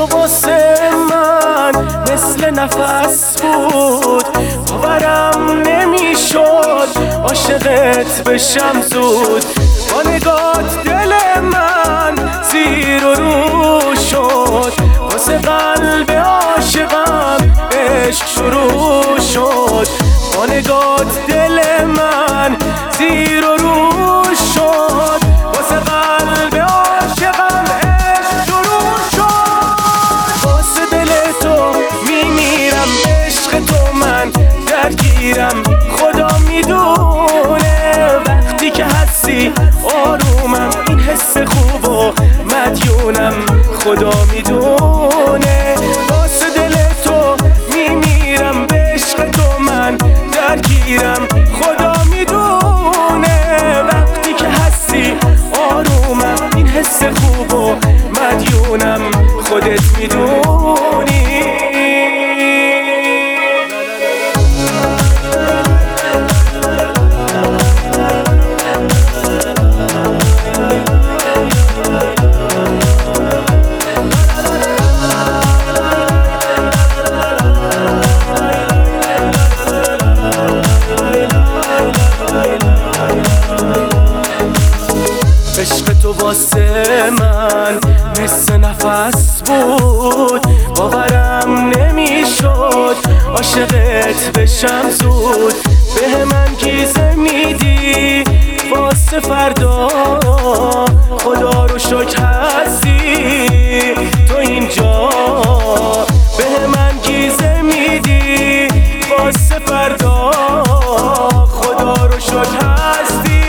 تو واسه من مثل نفس بود، باورم نمیشد عاشقت بشم زود. با نگات دل من زیر و رو شد، واسه قلب عاشقم عشق شروع شد. با نگات دل من زیر و رو شد، واسه قلب عاشقم عشق شروع شد. واسه دل تو میمیرم، عشق تو من درگیرم، خدا میدونه وقتی که هستی آرومم. این حس خوب و مدیونم، خدا میدونه. واسه دل تو میمیرم، به عشق تو من درگیرم، خدا میدونه وقتی که هستی آرومم. این حس خوب و مدیونم، خودت میدونی. عشق تو واسه من مثل نفس بود، باورم نمیشد عاشقت بشم زود. به من گیزه میدی واسه فردا، خدا رو شکر هستی تو اینجا. به من گیزه میدی واسه فردا، خدا رو شکر هستی